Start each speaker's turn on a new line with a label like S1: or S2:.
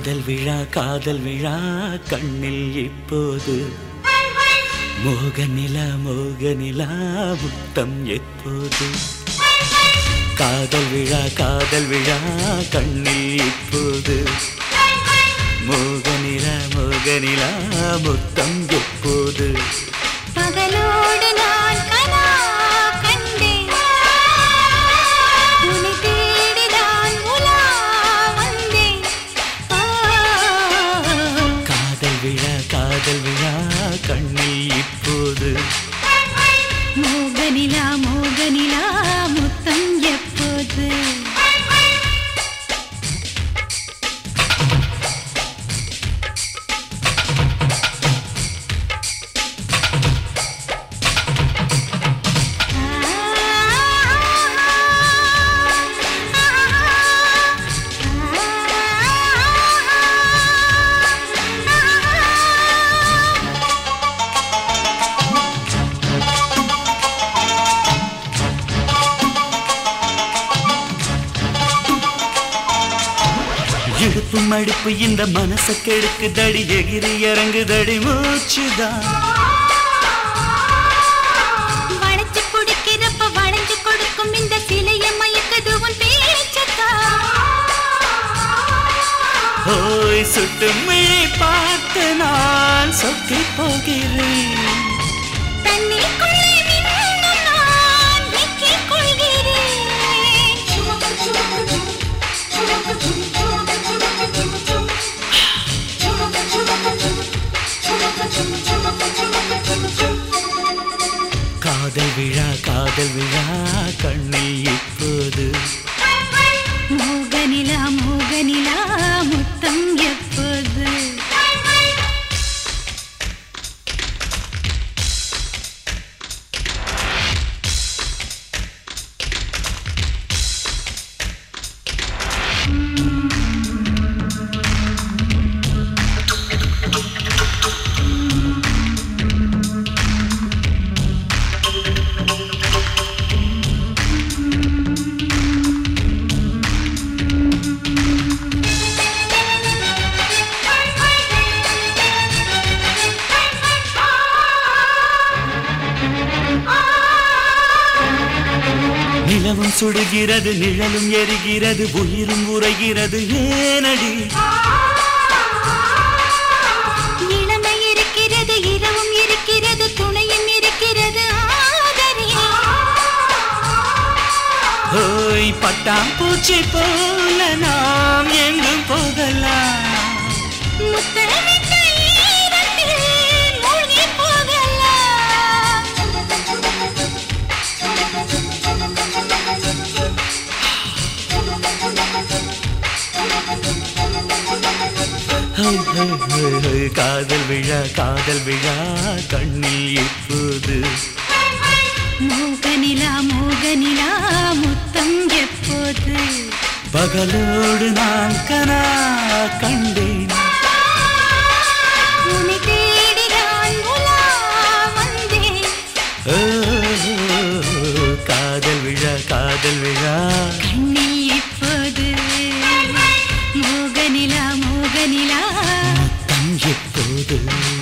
S1: காதல் விழா கண்ணில் இப்போது மோகநிலா முத்தம் எப்போது காதல் விழா கண்ணில் இப்போது மோகநிலா முத்தம் எப்போது
S2: பகலோடு நான் கனா கண்டேன் உன்னை தேடிதான் உலா வந்தேன்
S1: காதல் விழா கண்ணில் இப்போது
S2: மோகநிலா முத்தம் எப்போது
S1: இடுப்பு மடிப்பு இந்த மனச கெடுக்குதடி எகிரி இறங்குதடி மூச்சுதான்
S2: வளைச்சு குடிக்கிறப்ப வளைஞ்சு கொடுக்கும் இந்த சிலையை மயக்குது உன் பேச்சுதான்
S1: ஓய் சுட்டு மிழி பார்த்து நான் சொக்கி போகிறேன்
S2: தண்ணிக்குள்ளே மின்னும் நான் விக்கிக் கொள்கிறேன்
S1: காதல் விழா கண்ணில் இப்போது
S2: மோகநிலா முத்தம் எப்போது
S1: நிலவும் சுடுகிறது நிழலும் எரிகிறது உயிரும் உறைகிறது ஏனடி
S2: இளமை இருக்கிறது இரவும் இருக்கிறது துணையும் இருக்கிறது ஆதரே
S1: ஓய் பட்டாம்பூச்சி போல நாம் எங்கும் போகலாம்
S2: முத்தமிட்ட ஈரத்தில் மூழ்கி போகலாம்
S1: காதல் விழா கண்ணில் இப்போது
S2: மோகநிலா முத்தம் எப்போது
S1: பகலோடு நான் கனா கண்டேன்
S2: உன்னை தேடிதான் உலா வந்தேன்
S1: காதல் விழா
S2: கண்ணில் இப்போது மோகநிலா
S1: முத்தம் எப்போது